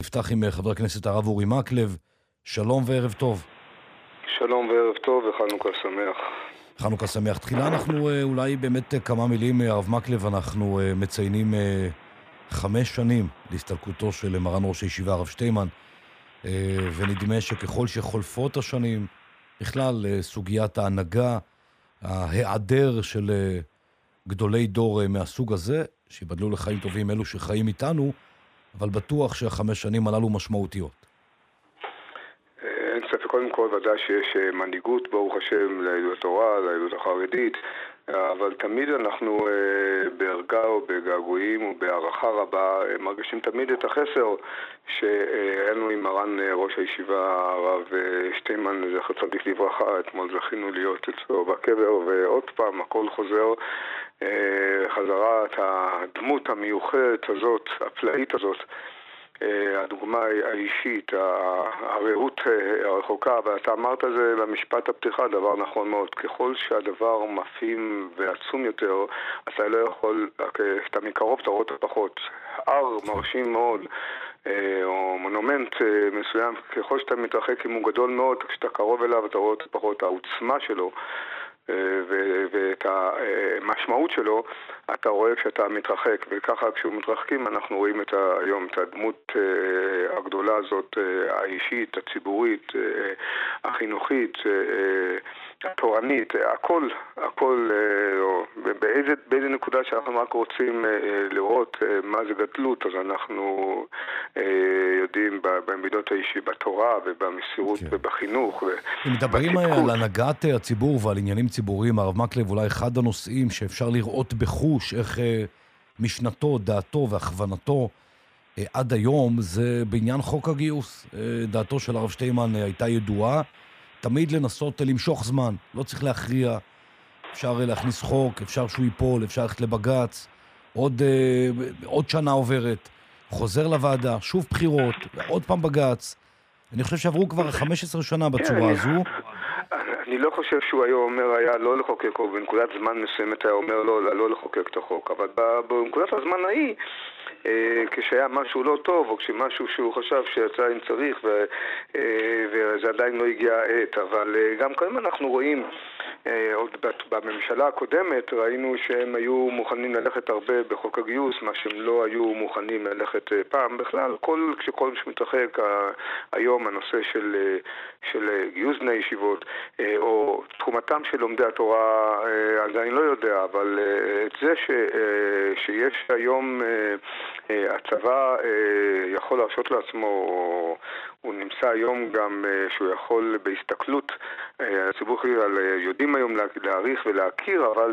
נפתח עם חבר הכנסת הרב אורי מקלב. שלום וערב טוב. שלום וערב טוב וחנוכה שמח. חנוכה שמח. תחילה אנחנו אולי באמת כמה מילים, הרב מקלב, אנחנו מציינים 5 שנים להסתלקותו של מרן ראש הישיבה הרב שטיינמן, ונדמה שככל שחולפות השנים, בכלל סוגיית ההנהגה, ההיעדר של גדולי דור מהסוג הזה, שיבדלו לחיים טובים אלו שחיים איתנו, אבל בטוח ש5 שנים הללו משמעותיות. אין ספק, קודם כל ודאי שיש מנהיגות, ברוך השם, ליהדות התורה, ליהדות החרדית, אבל תמיד אנחנו בערגה או בגעגועים או בהערכה רבה מרגישים תמיד את החסר שאנו עם מרן ראש הישיבה הרב שטיינמן, זכר צדיק לברכה. אתמול זכינו להיות אצלו בקבר, ועוד פעם הכל חוזר חזרה את הדמות המיוחדת הזאת, הפלאית הזאת, הדוגמה האישית, הראות הרחוקה, ואתה אמרת זה במשפט הפתיחה, דבר נכון מאוד. ככל שהדבר מפעים ועצום יותר, אתה לא יכול, כשאתה מקרוב אתה רואה פחות. הר מרשים מאוד, או מונומנט מסוים, ככל שאתה מתרחק אם הוא גדול מאוד, כשאתה קרוב אליו אתה רואה פחות. העוצמה שלו ואת המשמעות שלו אתה רואה כשאתה מתרחק, וככה כשהוא מתרחקים אנחנו רואים היום את הדמות הגדולה הזאת, האישית, הציבורית, החינוכית, התורנית, הכל באיזה נקודה שאנחנו רק רוצים לראות מה זה גדלות, אז אנחנו יודעים במידות האישי, בתורה ובמסירות ובחינוך. מדברים על הנהגת הציבור ועל עניינים ציבוריים, הרב מקלב, אולי אחד הנושאים שאפשר לראות בחוש איך משנתו, דעתו והכוונתו עד היום זה בעניין חוק הגיוס. דעתו של הרב שטיינמן הייתה ידועה, תמיד לנסות למשוך זמן, לא צריך להכריע, אפשר להכניס חוק, אפשר שהוא ייפול, אפשר ללכת לבגץ, עוד שנה עוברת, חוזר לוועדה, שוב בחירות, עוד פעם בגץ. אני חושב שעברו כבר 15 שנה בצורה הזו. אני לא חושב שהוא היום היה לא לחוקק, או בנקודת זמן מסוימת היה אומר לא לחוקק את החוק, אבל בנקודת הזמן ההיא, כשהיה משהו לא טוב, או כשמשהו שהוא חשב שעדיין צריך, וזה עדיין לא הגיע העת, אבל גם כאן אנחנו רואים, עוד בממשלה הקודמת ראינו שהם היו מוכנים ללכת הרבה בחוק הגיוס, מה שהם לא היו מוכנים ללכת פעם בכלל. כשכל שמתרחק היום הנושא של גיוס בני ישיבות, או תחומתם של לומדי התורה, אז אני לא יודע, אבל את זה שיש היום הצבא יכול להרשות לעצמו, הוא נמצא היום גם שהוא יכול בהסתכלות, הציבור יודעים היום להעריך ולהכיר, אבל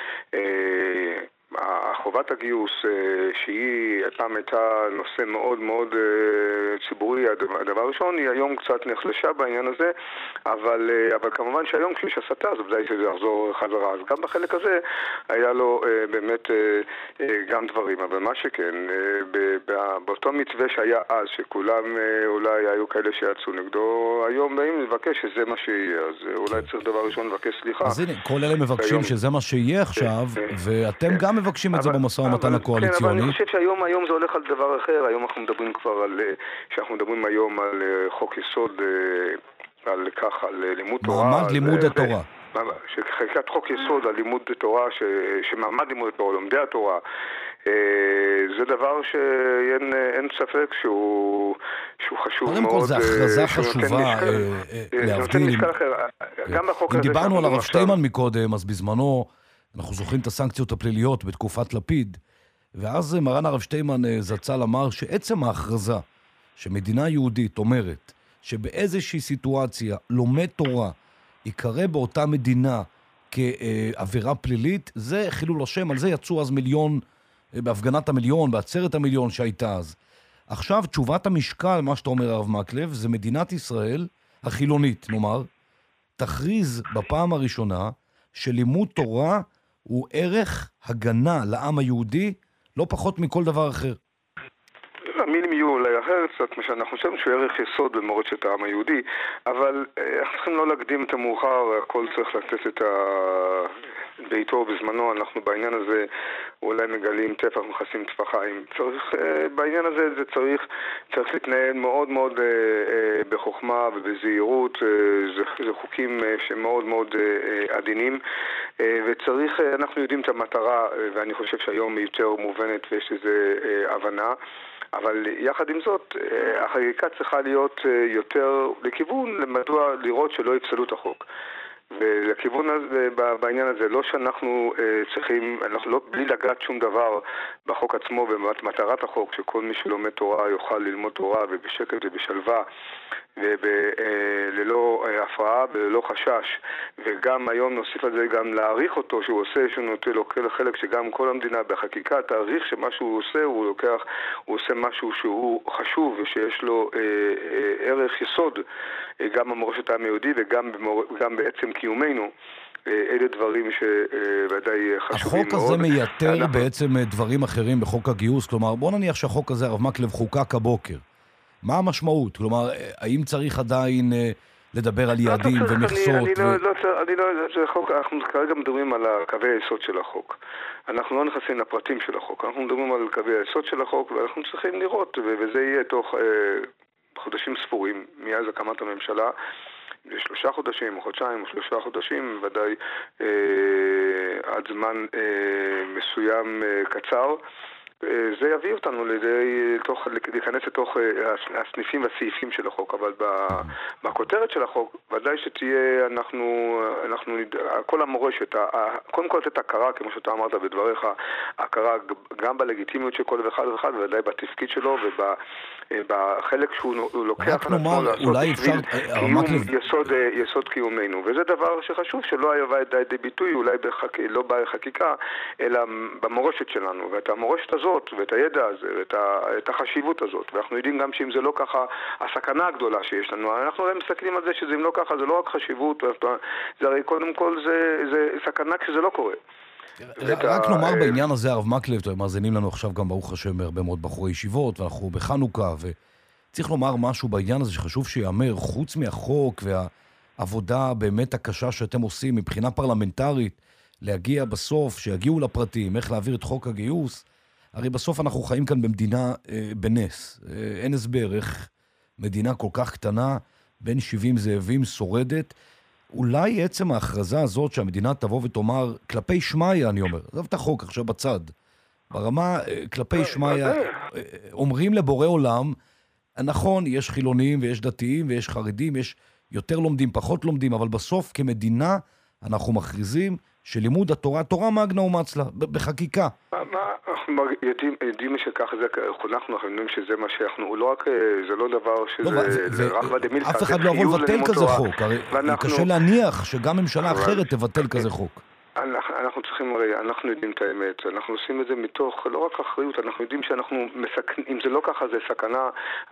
חובת הגיוס שהיא פעם הייתה נושא מאוד מאוד ציבורי, הדבר הראשון, היא היום קצת נחלשה בעניין הזה, אבל כמובן שהיום כשיש הסתה אז ודאי שזה יחזור חזרה, אז גם בחלק הזה היה לו באמת גם דברים, אבל מה שכן, באותו מתווה שהיה אז, שכולם אולי היו כאלה שיצאו נגדו, היום באים לבקש שזה מה שיהיה, אז אולי צריך דבר ראשון לבקש סליחה. אז הנה, כל אלה מבקשים שזה מה שיהיה עכשיו, ואתם גם מבקשים את זה במשא ומתן הקואליציוני. אבל אני חושב שהיום זה הולך על דבר אחר. היום אנחנו מדברים כבר על, שאנחנו מדברים היום על חוק יסוד, על כך, על לימוד תורה. מעמד לימוד התורה. שחקיקת חוק יסוד על לימוד תורה, שמעמד לימוד התורה, לומדי התורה, זה דבר שאין ספק שהוא חשוב מאוד. קודם כל זה הכרזה חשובה להבדיל. אם דיברנו על הרב שטיינמן מקודם, אז בזמנו אנחנו זוכרים את הסנקציות הפליליות בתקופת לפיד, ואז מרן הרב שטיינמן זצ"ל אמר שעצם ההכרזה שמדינה יהודית אומרת שבאיזושהי סיטואציה לומד תורה יקרא באותה מדינה כעבירה פלילית, זה חילול השם. על זה יצאו אז מיליון, בהפגנת המיליון, בעצרת המיליון שהייתה אז. עכשיו תשובת המשקל, מה שאתה אומר הרב מקלב, זה מדינת ישראל החילונית, נאמר, תכריז בפעם הראשונה שלימוד תורה הוא ערך הגנה לעם היהודי, לא פחות מכל דבר אחר. המילים יהיו אולי אחרת, קצת מה שאנחנו חושבים שהוא ערך יסוד במורשת העם היהודי, אבל אנחנו צריכים לא להקדים את המאוחר, הכל צריך לתת בעיתו בזמנו, אנחנו בעניין הזה אולי מגלים טפח מכסים טפחיים. בעניין הזה זה צריך להתנהל מאוד מאוד בחוכמה ובזהירות. זה חוקים שמאוד מאוד עדינים, וצריך, אנחנו יודעים את המטרה, ואני חושב שהיום היא יותר מובנת ויש איזו הבנה. אבל יחד עם זאת, החקיקה צריכה להיות יותר לכיוון, מדוע לראות שלא יפסלו את החוק. ולכיוון הזה, בעניין הזה, לא שאנחנו צריכים, אנחנו לא, בלי לגעת שום דבר בחוק עצמו, במטרת החוק, שכל מי שלומד תורה יוכל ללמוד תורה ובשקט ובשלווה, וללא הפרעה וללא חשש. וגם היום נוסיף על זה גם להעריך אותו, שהוא עושה, שהוא נוטה לוקח חלק שגם כל המדינה בחקיקה תעריך שמה שהוא עושה, הוא עושה משהו שהוא חשוב ושיש לו ערך יסוד, גם במורשת העם היהודי וגם בעצם קיומנו. אלה דברים שוודאי חשובים מאוד. החוק הזה מייתר בעצם דברים אחרים בחוק הגיוס, כלומר בוא נניח שהחוק הזה, הרב מקלב, חוקק הבוקר. מה המשמעות? כלומר, האם צריך עדיין לדבר על יעדים ומכסות? אנחנו כרגע מדברים על קווי היסוד של החוק. אנחנו לא נכנסים לפרטים של החוק. אנחנו מדברים על קווי היסוד של החוק, ואנחנו צריכים לראות, וזה יהיה תוך חודשים ספורים, מאז הקמת הממשלה, 3 חודשים או חודשיים או 3 חודשים, ודאי עד זמן מסוים קצר. זה יביא אותנו להיכנס לתוך הסניפים והסעיפים של החוק, אבל בכותרת של החוק ודאי שתהיה, כל המורשת, קודם כל לתת הכרה, כמו שאתה אמרת בדבריך, הכרה גם בלגיטימיות של כל אחד ואחד, וודאי בתפקיד שלו ובחלק שהוא לוקח על עצמו לעשות יסוד קיומנו. וזה דבר שחשוב שלא היה די ביטוי, אולי לא בחקיקה, אלא במורשת שלנו, ואת המורשת הזאת ואת הידע הזה ואת החשיבות הזאת. ואנחנו יודעים גם שאם זה לא ככה, הסכנה הגדולה שיש לנו, אנחנו מסתכלים על זה שזה אם לא ככה, זה לא רק חשיבות, זה הרי קודם כל זה סכנה כשזה לא קורה. רק נאמר בעניין הזה, הרב מקלב, מאזינים לנו עכשיו גם ברוך השם הרבה מאוד בחורי ישיבות, ואנחנו בחנוכה, וצריך לומר משהו בעניין הזה שחשוב שיאמר, חוץ מהחוק והעבודה באמת הקשה שאתם עושים מבחינה פרלמנטרית, להגיע בסוף, שיגיעו לפרטים, איך להעביר את חוק הגיוס. הרי בסוף אנחנו חיים כאן במדינה בנס. אין הסבר איך מדינה כל כך קטנה, בין 70 זאבים, שורדת. אולי עצם ההכרזה הזאת שהמדינה תבוא ותאמר, כלפי שמיה, אני אומר, עזוב את החוק עכשיו בצד, ברמה כלפי שמיה, אומרים לבורא עולם, נכון, יש חילונים ויש דתיים ויש חרדים, יש יותר לומדים, פחות לומדים, אבל בסוף כמדינה אנחנו מכריזים שלימוד התורה, תורה מגנה ומצלה, בחקיקה. אנחנו יודעים שכך זה חונכנו, אנחנו יודעים שזה מה שאנחנו, לא רק, זה לא דבר שזה רק ודמילתא. אף אחד לא יבוא לבטל כזה חוק, הרי קשה להניח שגם ממשלה אחרת תבטל כזה חוק. אנחנו צריכים, הרי אנחנו יודעים את האמת, אנחנו עושים את זה מתוך, לא רק אחריות, אנחנו יודעים שאנחנו מסכנים, אם זה לא ככה זה סכנה,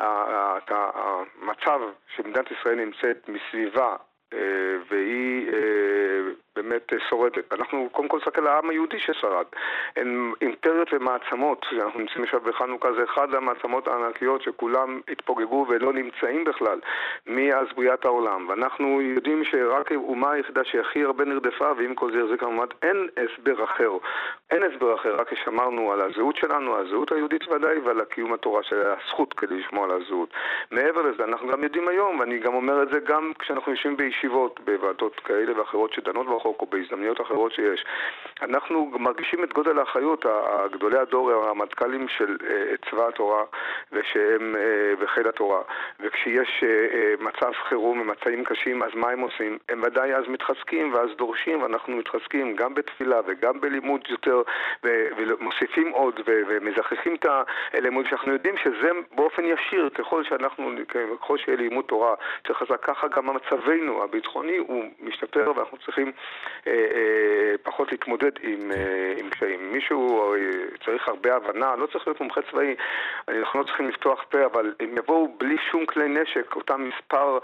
המצב שמדינת ישראל נמצאת מסביבה, והיא באמת שורדת. אנחנו קודם כל נסתכל על העם היהודי ששרד. אימפריות ומעצמות, אנחנו נמצאים עכשיו בחנוכה, זה אחד המעצמות הענקיות שכולם התפוגגו ולא נמצאים בכלל מאז בריאת העולם. ואנחנו יודעים שרק אומה היחידה שהכי הרבה נרדפה, ועם כל זה יחזיק המעמד, אין הסבר אחר. אין הסבר אחר, רק שמרנו על הזהות שלנו, הזהות היהודית ודאי, ועל הקיום התורה של הזכות כדי לשמוע על הזהות. מעבר לזה, אנחנו גם יודעים היום, ואני גם אומר את זה גם כשאנחנו יושבים בישיבות, בוועדות כאלה ואחרות שדנות בחוק, או בהזדמנויות אחרות שיש. אנחנו מרגישים את גודל האחריות, גדולי הדור, הרמטכ"לים של צבא התורה, ושהם וחיל התורה. וכשיש מצב חירום ומצבים קשים, אז מה הם עושים? הם ודאי אז מתחזקים, ואז דורשים, ואנחנו מתחזקים גם בתפילה וגם בלימוד יותר, ומוסיפים עוד, ומזכחים את הלימוד, שאנחנו יודעים שזה באופן ישיר, ככל שיהיה לימוד תורה, ככה גם המצבנו הביטחוני הוא משתפר, ואנחנו צריכים פחות להתמודד עם קשיים. מישהו צריך הרבה הבנה, לא צריך להיות מומחה צבאי, אנחנו לא צריכים לפתוח פה, אבל הם יבואו בלי שום כלי נשק, אותם מספר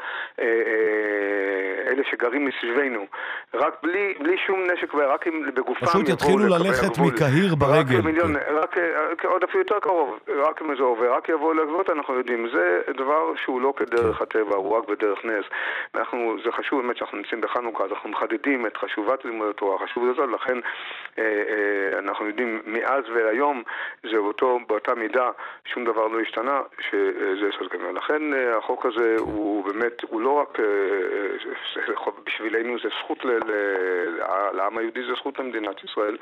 אלה שגרים מסביבנו, רק בלי שום נשק, ורק בגופם פשוט יתחילו ללכת מקהיר ברגל. רק עוד אפילו יותר קרוב, רק אם זה עובר, רק יבואו לגבות, אנחנו יודעים. זה דבר שהוא לא כדרך הטבע, הוא רק בדרך נס. זה חשוב באמת שאנחנו נמצאים בחנוכה, אז אנחנו מחדדים את חשובת לימוד התורה, חשוב לזאת, לכן אנחנו יודעים מאז והיום זה באותה מידה, שום דבר לא השתנה, שזה יסוד כמובן. לכן החוק הזה הוא באמת, הוא לא רק, בשבילנו זה זכות לעם היהודי, זה זכות למדינת ישראל,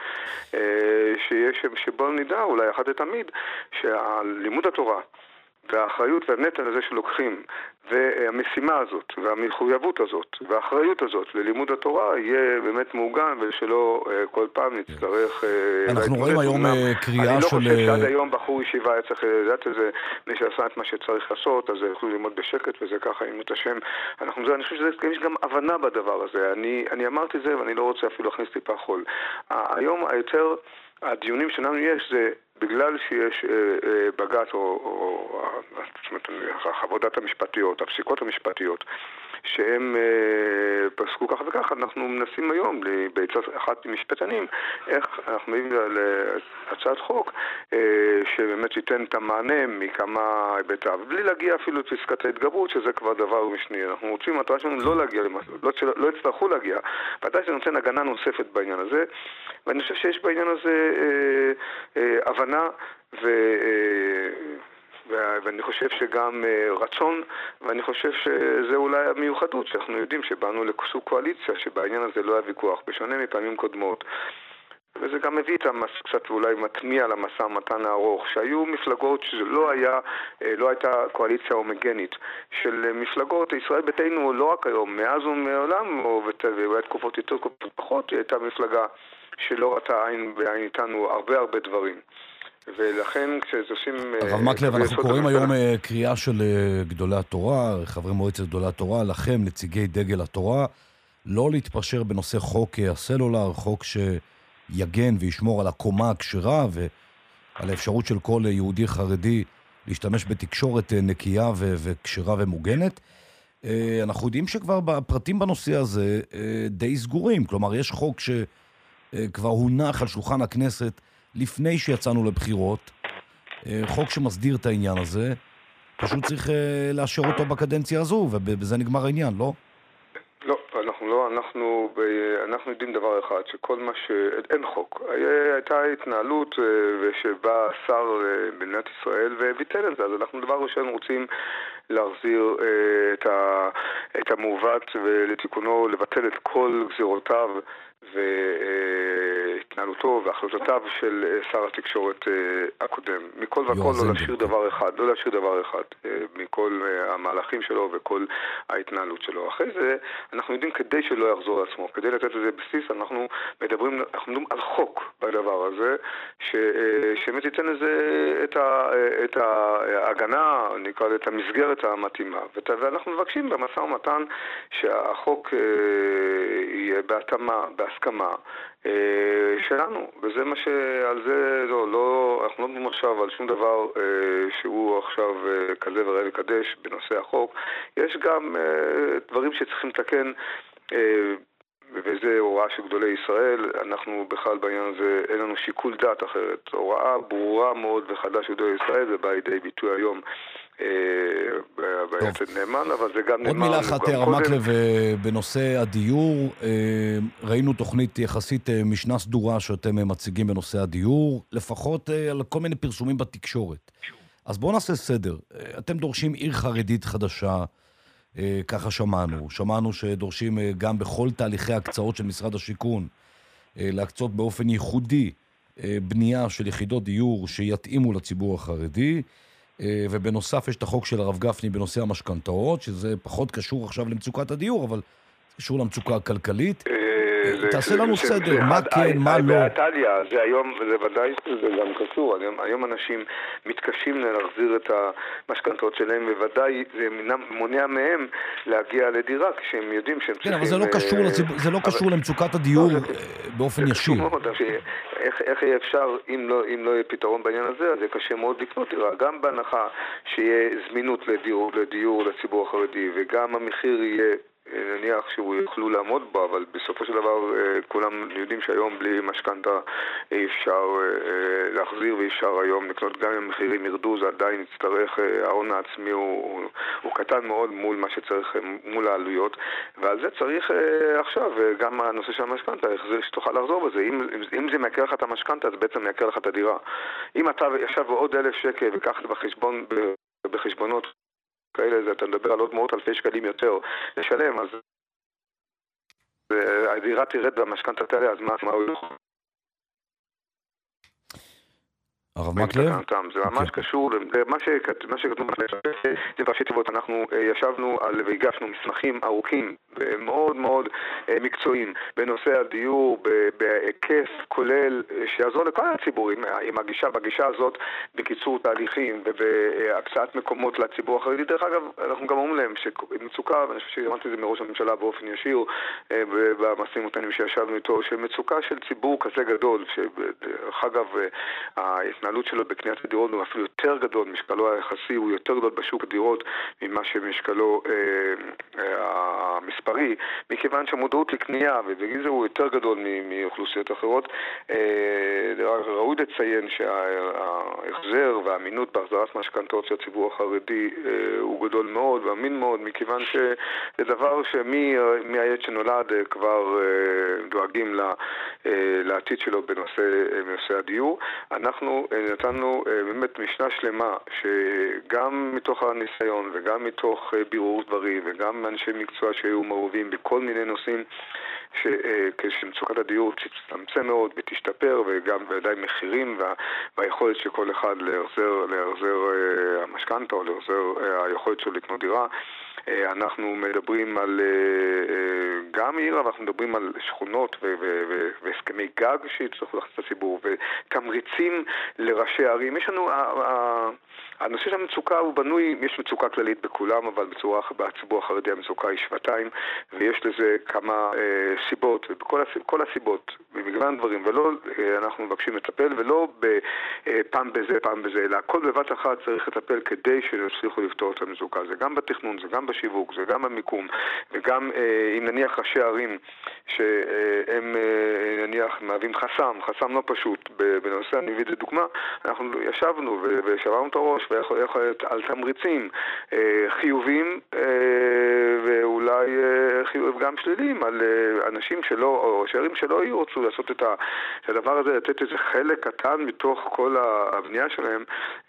שבו נדע אולי אחת לתמיד, שהלימוד התורה, והאחריות והנטל הזה שלוקחים, והמשימה הזאת, והמחויבות הזאת, והאחריות הזאת ללימוד התורה יהיה באמת מעוגן, ושלא כל פעם נצטרך... אנחנו רואים היום קריאה של... אני לא חושב שעד היום בחור ישיבה היה צריך לדעת את זה, מי שעשה את מה שצריך לעשות, אז יכולו ללמוד בשקט, וזה ככה, אם את השם. אני חושב שיש גם הבנה בדבר הזה. אני אמרתי זה, ואני לא רוצה אפילו להכניס טיפה חול. היום היותר... הדיונים שלנו יש זה בגלל שיש בג"ץ או חוות דעת המשפטיות, הפסיקות המשפטיות, שהם פסקו ככה וככה. אנחנו מנסים היום בעצת אחת משפטנים איך אנחנו מביאים להצעת חוק שבאמת ייתן את המענה מכמה היבטיו, בלי להגיע אפילו לפסקת ההתגברות, שזה כבר דבר משני. אנחנו רוצים, המטרה שלנו לא להגיע למשהו, לא יצטרכו להגיע, ודאי שנותן הגנה נוספת בעניין הזה, ואני חושב שיש בעניין הזה הבנה ואני חושב שגם רצון, ואני חושב שזה אולי המיוחדות, שאנחנו יודעים שבאנו לסוג קואליציה, שבעניין הזה לא היה ויכוח, בשונה מפעמים קודמות. וזה גם מביא את קצת ואולי מטמיע למשא ומתן הארוך, שהיו מפלגות שלא הייתה קואליציה הומוגנית של מפלגות. ישראל ביתנו לא רק היום, מאז ומעולם, ואולי תקופות יותר פחות, היא הייתה מפלגה שלא ראתה עין בעין איתנו הרבה דברים. ולכן כשעושים... הרב מקלב, אנחנו קוראים היום קריאה של גדולי התורה, חברי מועצת גדולי התורה, לכם, נציגי דגל התורה, לא להתפשר בנושא חוק הסלולר, חוק שיגן וישמור על הקומה הכשרה ועל האפשרות של כל יהודי חרדי להשתמש בתקשורת נקייה וכשרה ומוגנת. אנחנו יודעים שכבר בפרטים בנושא הזה די סגורים, כלומר יש חוק שכבר הונח על שולחן הכנסת לפני שיצאנו לבחירות, חוק שמסדיר את העניין הזה, פשוט צריך לאשר אותו בקדנציה הזו, ובזה נגמר העניין, לא? לא, אנחנו יודעים דבר אחד, שכל מה אין חוק. הייתה התנהלות ושבא שר במדינת ישראל וביטל את זה, אז אנחנו דבר ראשון רוצים להחזיר את המעוות ולתיקונו, לבטל את כל גזירותיו והתנהלותו והחלטותיו של שר התקשורת הקודם. מכל וכל לא להשאיר דבר אחד, מכל המהלכים שלו וכל ההתנהלות שלו. אחרי זה אנחנו יודעים כדי שלא יחזור לעצמו, כדי לתת לזה בסיס, אנחנו מדברים על חוק בדבר הזה, שבאמת ייתן לזה את ההגנה, נקרא את המסגרת המתאימה. ואנחנו מבקשים במשא ומתן שהחוק יהיה בהתאמה, בהסכמה שלנו, וזה מה שעל זה אנחנו לא מדברים עכשיו על שום דבר שהוא עכשיו כזה וראה וקדש בנושא החוק. יש גם דברים שצריכים לתקן, וזה הוראה של גדולי ישראל. אנחנו בכלל בעניין הזה אין לנו שיקול דעת אחרת, הוראה ברורה מאוד וחדה של גדולי ישראל, זה בא לידי ביטוי היום ביתד נאמן, אבל זה גם עוד מילה אחת, הרב מקלב, בנושא הדיור, ראינו תוכנית יחסית משנה סדורה שאתם מציגים בנושא הדיור, לפחות על כל מיני פרסומים בתקשורת. אז בואו נעשה סדר. אתם דורשים עיר חרדית חדשה, ככה שמענו שדורשים גם בכל תהליכי הקצאות של משרד השיכון, להקצות באופן ייחודי בנייה של יחידות דיור שיתאימו לציבור החרדי, ובנוסף יש את החוק של הרב גפני בנושא המשכנתאות, שזה פחות קשור עכשיו למצוקת הדיור, אבל קשור למצוקה הכלכלית. תעשה לנו סדר, מה כן, מה לא. באיטליה, זה היום, וזה ודאי, זה גם קשור. היום אנשים מתקשים להחזיר את המשכנתאות שלהם, וודאי זה מונע מהם להגיע לדירה, כשהם יודעים שהם צריכים... כן, אבל זה לא קשור למצוקת הדיור באופן ישיר. איך יהיה אפשר, אם לא יהיה פתרון בעניין הזה, אז זה קשה מאוד לקנות דירה. גם בהנחה שיהיה זמינות לדיור לציבור החרדי, וגם המחיר יהיה נניח שהוא יוכלו לעמוד בו, אבל בסופו של דבר כולם יודעים שהיום בלי משכנתה אי אפשר להחזיר ואי אפשר היום לקנות, גם אם המחירים ירדו, זה עדיין יצטרך, ההון העצמי הוא קטן מאוד מול מה שצריך, מול העלויות, ועל זה צריך עכשיו, גם הנושא של המשכנתה, החזיר שתוכל לחזור בזה. אם זה מייקר לך את המשכנתה, זה בעצם מייקר לך את הדירה. אם אתה ישב בעוד 1,000 שקל וקח בחשבונות כאלה, אתה מדבר על עוד מאות אלפי שקלים יותר לשלם, אז הדירה תרד והמשכנתה תעלה, אז מה הוא יכול? הרב מקלב? זה ממש קשור, מה שכתוב זה בראשי תיבות, אנחנו ישבנו והגשנו מסמכים ארוכים ומאוד מאוד מקצועיים בנושא הדיור, בהיקף כולל שיעזור לכל הציבורים, בגישה הזאת בקיצור תהליכים ובהקצאת מקומות לציבור החרדי. דרך אגב, אנחנו גם אומרים להם שמצוקה, ואני חושב שאמרתי את זה מראש הממשלה באופן ישיר במשאים ומתנים שישבנו איתו, שמצוקה של ציבור כזה גדול, שדרך אגב ההתנהלות שלו בקניית הדירות הוא אפילו יותר גדול, משקלו היחסי הוא יותר גדול בשוק הדירות ממה שמשקלו המספרי, מכיוון שהמודעות לקנייה ובגיל זה הוא יותר גדול מאוכלוסיות אחרות. ראוי לציין שההחזר והאמינות בהחזרת משכנתאות של הציבור החרדי הוא גדול מאוד ואמין מאוד, מכיוון שזה דבר שמהעת שנולד כבר דואגים לעתיד שלו בנושא הדיור. אנחנו נתנו באמת משנה שלמה שגם מתוך הניסיון וגם מתוך בירור דברים וגם אנשי מקצוע שהיו מעורבים בכל מיני נושאים כשמצוקת הדיור תצטמצם מאוד ותשתפר, וגם ודאי מחירים והיכולת של כל אחד להחזר המשכנתה או להחזר היכולת שלו לקנות דירה. אנחנו מדברים על גם עיר, אבל אנחנו מדברים על שכונות והסכמי גג שיצטרכו להכניס את הציבור ותמריצים לראשי ערים. יש לנו, הנושא של המצוקה הוא בנוי, יש מצוקה כללית בכולם, אבל בציבור החרדי המצוקה היא שבעתיים, ויש לזה כמה סיבות, וכל הסיבות, במגוון דברים, ולא אנחנו מבקשים לטפל, ולא פעם בזה, אלא הכל בבת אחת צריך לטפל כדי שיצליחו לפתור את המצוקה. זה גם בתכנון, זה גם בשיווק, זה גם במיקום, וגם אם נניח ראשי ערים שהם נניח מהווים חסם לא פשוט, בנושא אני מביא לדוגמה, אנחנו ישבנו ושברנו את הראש ויכול להיות על תמריצים חיובים ואולי חיוב גם שליליים על אנשים שלא, או שערים שלא ירצו לעשות את הדבר הזה, לתת איזה חלק קטן מתוך כל הבנייה שלהם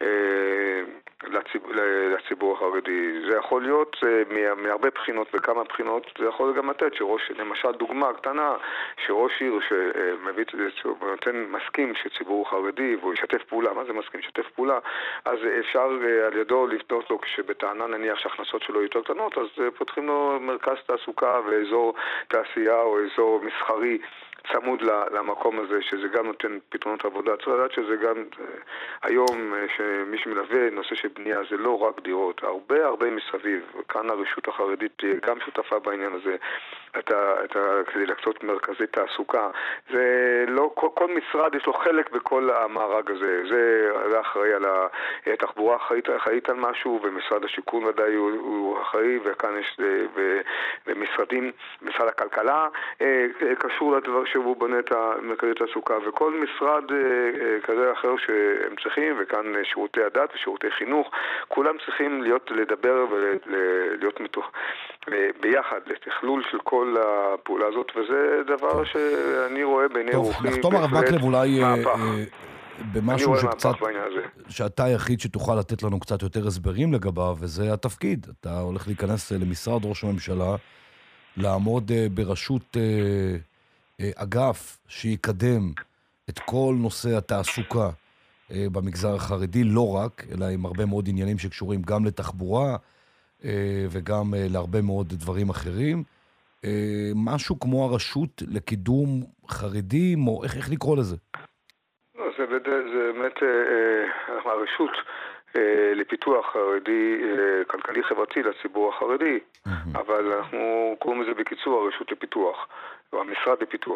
לציבור החרדי. זה יכול להיות מהרבה בחינות וכמה בחינות, זה יכול גם לתת למשל דוגמה קטנה, שראש עיר שנותן מסכים שציבור חרדי והוא ישתף פעולה, מה זה מסכים? ישתף פעולה, אז אפשר על ידו לפנות לו כשבטענה נניח שהכנסות שלו יותר קטנות, אז פותחים לו מרכז תעסוקה ואזור תעשייה או אזור מסחרי צמוד למקום הזה, שזה גם נותן פתרונות עבודה. צריך לדעת שזה גם היום שמי שמלווה נושא של בנייה זה לא רק דירות, הרבה מסביב, וכאן הרשות החרדית גם שותפה בעניין הזה, כדי להקצות מרכזי תעסוקה. זה לא, כל משרד יש לו חלק בכל המארג הזה, זה אחראי על התחבורה, אחראית על משהו, ומשרד השיכון ודאי הוא אחראי, וכאן יש ומשרדים, משרד הכלכלה קשור לדבר שהוא בונה את מרכזי תעסוקה, וכל משרד כזה או אחר שהם צריכים, וכאן שירותי הדת ושירותי חינוך, כולם צריכים לדבר ולהיות ביחד, לתכלול של כל הפעולה הזאת, וזה דבר שאני רואה בעיני רוחי. נחתום הרב מקלב אולי במשהו שאתה היחיד שתוכל לתת לנו קצת יותר הסברים לגביו, וזה התפקיד. אתה הולך להיכנס למשרד ראש הממשלה, לעמוד בראשות אגף שיקדם את כל נושא התעסוקה במגזר החרדי, לא רק, אלא עם הרבה מאוד עניינים שקשורים גם לתחבורה וגם להרבה מאוד דברים אחרים. משהו כמו הרשות לקידום חרדים, או איך לקרוא לזה? זה באמת הרשות לפיתוח חרדי, כלכלי חברתי לציבור החרדי, אבל אנחנו קוראים לזה בקיצור הרשות לפיתוח, או המשרד לפיתוח.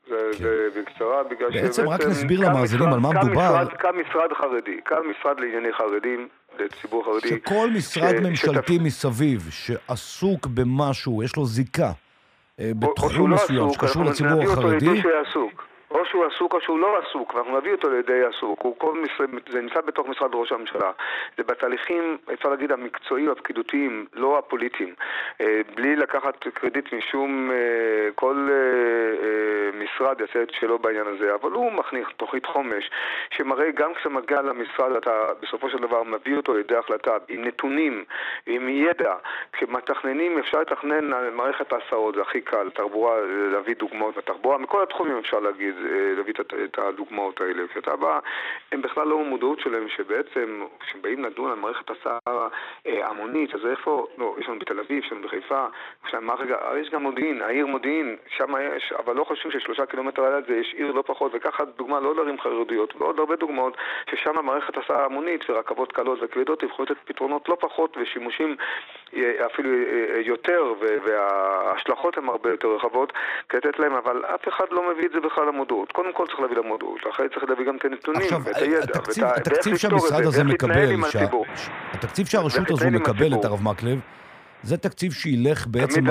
זה בקצרה, בגלל בעצם רק נסביר למאזינים על מה מדובר. קם משרד חרדי, קם משרד לענייני חרדים, לציבור חרדי. שכל משרד ממשלתי מסביב שעסוק במשהו, יש לו זיקה בתחום מסוים שקשור לציבור החרדי. או שהוא עסוק או שהוא לא עסוק, ואנחנו נביא אותו לידי עסוק. זה נמצא בתוך משרד ראש הממשלה. זה בתהליכים, אפשר להגיד, המקצועיים, הפקידותיים, לא הפוליטיים. בלי לקחת קרדיט משום כל משרד יעשה את שלו בעניין הזה. אבל הוא מכניס תוכנית חומש, שמראה גם כשמגיע למשרד, אתה בסופו של דבר מביא אותו לידי החלטה, עם נתונים, עם ידע. כשמתכננים, אפשר לתכנן על מערכת ההסעות, זה הכי קל, תחבורה, להביא דוגמאות בתחבורה, מכל התחומים אפשר להגיד. להביא את הדוגמאות האלה. כשאתה בא, הם בכלל לא מודעות שלהם שבעצם, כשבאים לדון על מערכת הסעה המונית, אז איפה? לא, יש לנו בתל אביב, יש לנו בחיפה, יש גם מודיעין, העיר מודיעין, שם יש, אבל לא חושבים ש3 קילומטר על זה יש עיר לא פחות, וככה דוגמה לא לערים חרדיות, ועוד הרבה דוגמאות ששם מערכת הסעה המונית ורכבות קלות וכבדות יכולות את פתרונות לא פחות ושימושים אפילו יותר, וההשלכות הן הרבה יותר רחבות כתת להם, אבל אף אחד לא מביא את זה בכלל למודעות. קודם כל צריך להביא למודעות, אחרי צריך להביא גם את הנתונים, את הידע, התקציב שהמשרד הזה מקבל, התקציב שהרשות הזו מקבל את הרב מקלב, זה תקציב שילך בעצם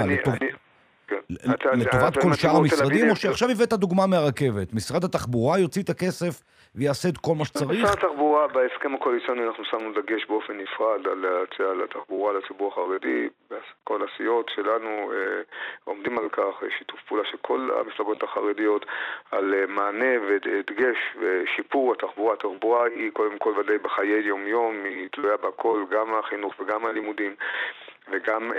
לטובת כל שאר המשרדים, או שעכשיו הבאת דוגמה מהרכבת, משרד התחבורה יוציא את הכסף ויעשה את כל מה שצריך? משרד התחבורה, בהסכם הקואליציוני אנחנו שמנו דגש באופן נפרד על התחבורה לציבור החרדי, כל הסיעות שלנו עומדים על כך, שיתוף פעולה של כל המפלגות החרדיות על מענה ודגש ושיפור התחבורה. התחבורה היא קודם כל ודאי בחיי יום-יום, היא תלויה בכל, גם החינוך וגם הלימודים. וגם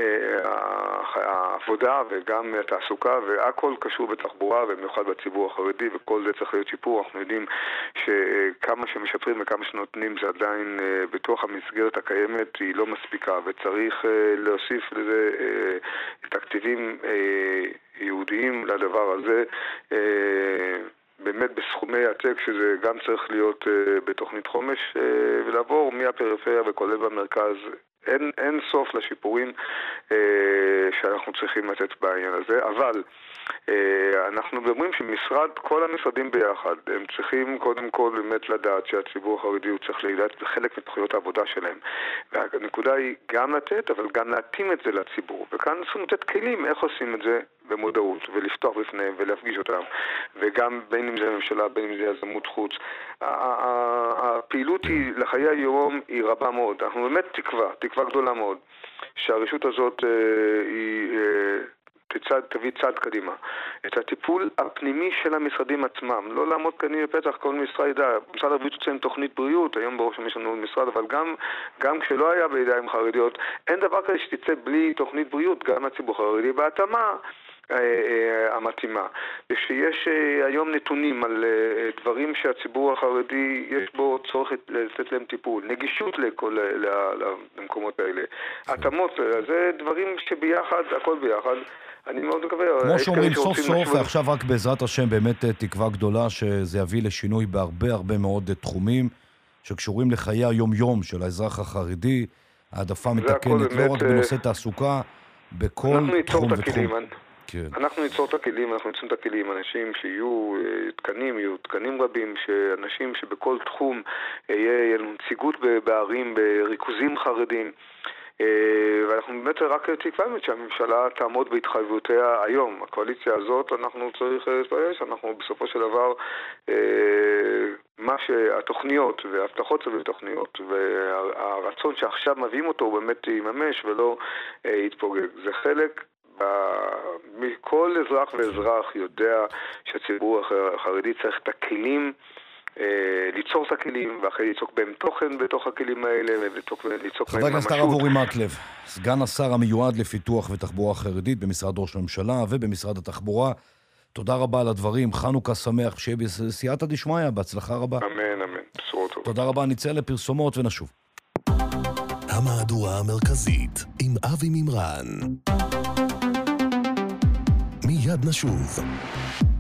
העבודה וגם התעסוקה, והכל קשור בתחבורה, ובמיוחד בציבור החרדי, וכל זה צריך להיות שיפור. אנחנו יודעים שכמה שמשפרים וכמה שנותנים זה עדיין בתוך המסגרת הקיימת היא לא מספיקה, וצריך להוסיף לזה תקציבים ייעודיים לדבר הזה, באמת בסכומי עתק, שזה גם צריך להיות בתוכנית חומש, ולעבור מהפריפריה וכולל במרכז. אין סוף לשיפורים שאנחנו צריכים לתת בעניין הזה, אבל אנחנו מדברים כל המשרדים ביחד, הם צריכים קודם כל באמת לדעת שהציבור החרדי הוא צריך לדעת חלק מתוכניות העבודה שלהם. והנקודה היא גם לתת, אבל גם להתאים את זה לציבור. וכאן צריכים לתת כלים איך עושים את זה במודעות, ולפתוח בפניהם ולהפגיש אותם. וגם בין אם זה ממשלה, בין אם זה יזמות חוץ. הפעילות היא לחיי היום היא רבה מאוד. אנחנו באמת תקווה גדולה מאוד, שהרשות הזאת היא תביא צעד קדימה. את הטיפול הפנימי של המשרדים עצמם, לא לעמוד כאן בפתח, כל משרד ידע. משרד הבריאות יוצא עם תוכנית בריאות, היום ברוך יש לנו משרד, אבל גם כשלא היה בידיים חרדיות, אין דבר כזה שתצא בלי תוכנית בריאות, גם הציבור החרדי בהתאמה המתאימה. ושיש היום נתונים על דברים שהציבור החרדי יש בו צורך לתת להם טיפול, נגישות לכל למקומות האלה. התאמות, זה דברים שביחד, הכל ביחד. אני מאוד מקווה. כמו שאומרים סוף סוף, ועכשיו רק בעזרת השם באמת תקווה גדולה שזה יביא לשינוי בהרבה מאוד תחומים שקשורים לחיי היום-יום של האזרח החרדי, העדפה מתקנת, לא רק בנושא תעסוקה, בכל תחום ותחום. אנחנו ניצור את הכלים, אנחנו ניצור את הכלים, אנשים שיהיו תקנים רבים, אנשים שבכל תחום יהיה נציגות בערים, בריכוזים חרדים, ואנחנו באמת רק תקווה שהממשלה תעמוד בהתחייבותיה היום. הקואליציה הזאת, אנחנו צריך להתפייס, אנחנו בסופו של דבר, מה שהתוכניות וההבטחות של התוכניות והרצון שעכשיו מביאים אותו הוא באמת יממש ולא יתפוגג. זה חלק כל אזרח ואזרח יודע שהציבור החרדי צריך את הכלים, ליצור את הכלים, ואחרי ליצוק בהם תוכן בתוך הכלים האלה, וליצוק בהם ממשות. חבר הכנסת הרב אורי מקלב, סגן השר המיועד לפיתוח ותחבורה חרדית במשרד ראש הממשלה ובמשרד התחבורה, תודה רבה על הדברים, חנוכה שמח, שיהיה בסייעתא דשמיא, בהצלחה רבה. אמן, אמן, בשורות טובות. תודה רבה, נצא לפרסומות ונשוב. המהדורה המרכזית עם אבי מימרן. מיד נשוב.